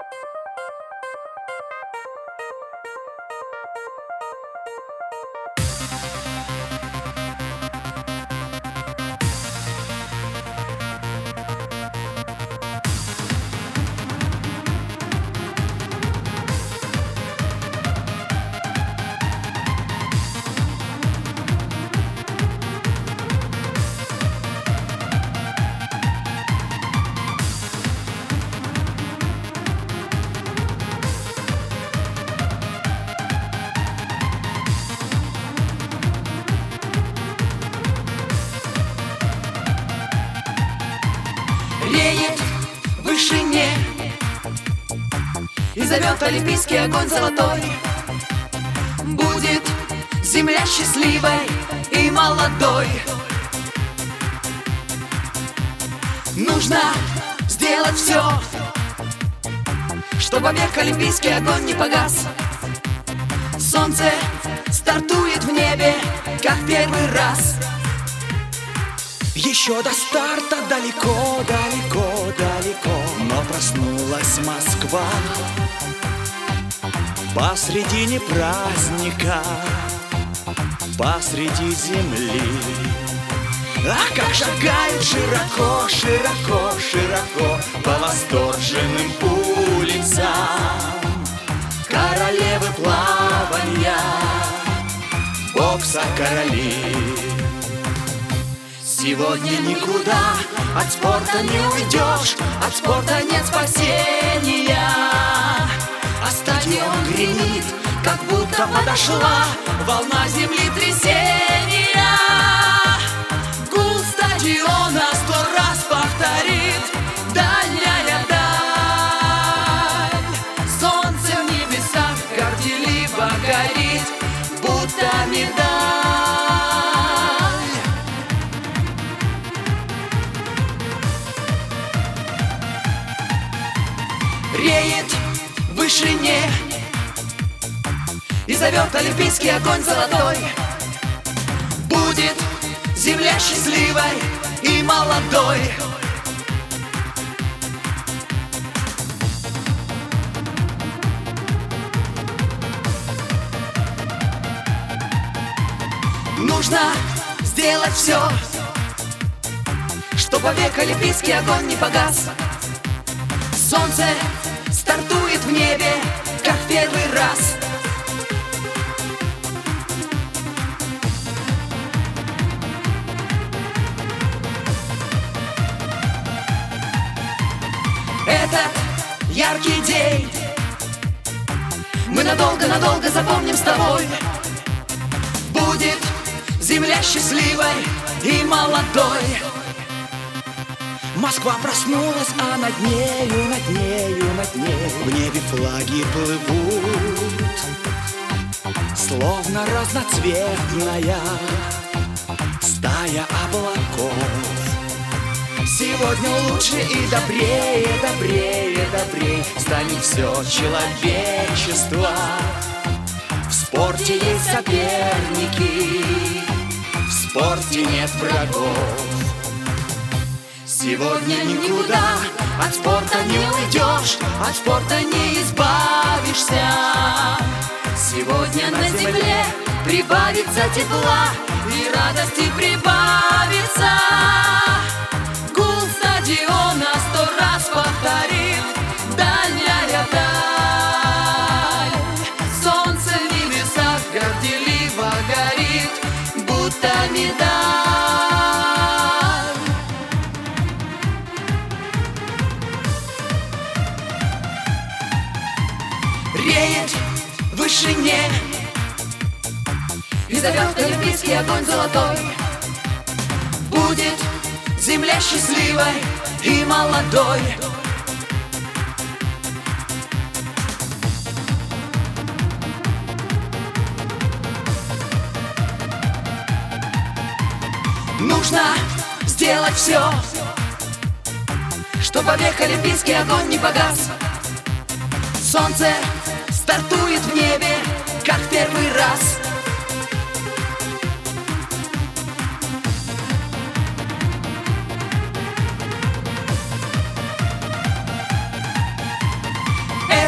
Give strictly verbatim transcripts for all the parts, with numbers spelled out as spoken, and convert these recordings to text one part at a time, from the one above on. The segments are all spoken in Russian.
Реет в вышине и зовет олимпийский огонь золотой. Будет земля счастливой и молодой. Нужно сделать все, чтобы век олимпийский огонь не погас. Солнце стартует в небе, как первый раз. Еще до старта далеко, далеко, далеко, но проснулась Москва посредине праздника, посреди земли. А как шагают широко, широко, широко по восторженным улицам королевы плавания, бокса короли. Сегодня никуда от спорта не уйдешь, от спорта нет спасения. А стадион гремит, как будто подошла волна землетрясения. Гул стадиона сто раз повторит дальняя даль. Солнце в небесах горделиво горит, будто медаль. Реет в вышине и зовет олимпийский огонь золотой. Будет земля счастливой и молодой. Нужно сделать все, чтобы век олимпийский огонь не погас. Солнце стартует в небе, как первый раз. Этот яркий день мы надолго-надолго запомним с тобой. Будет земля счастливой и молодой. Москва проснулась, а над нею, над нею, над нею в небе флаги плывут, словно разноцветная стая облаков. Сегодня лучше и добрее, добрее, добрее станет все человечество. В спорте есть соперники, в спорте нет врагов. Сегодня никуда от спорта не уйдешь, от спорта не избавишься. Сегодня на земле прибавится тепла и радости прибавится. Гул стадиона сто раз повторит дальняя даль. Солнце в небесах горделиво горит, будто медаль. Реет в вышине и зовет олимпийский огонь золотой. Будет земля счастливой и молодой. Нужно сделать все, чтобы век олимпийский огонь не погас. Солнце стартует в небе, как первый раз.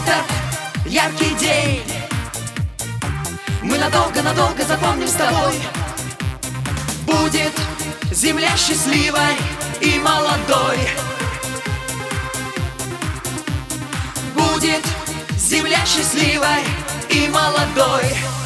этот яркий день мы надолго-надолго запомним с тобой. Будет земля счастливой и молодой. Будет земля счастливой и молодой.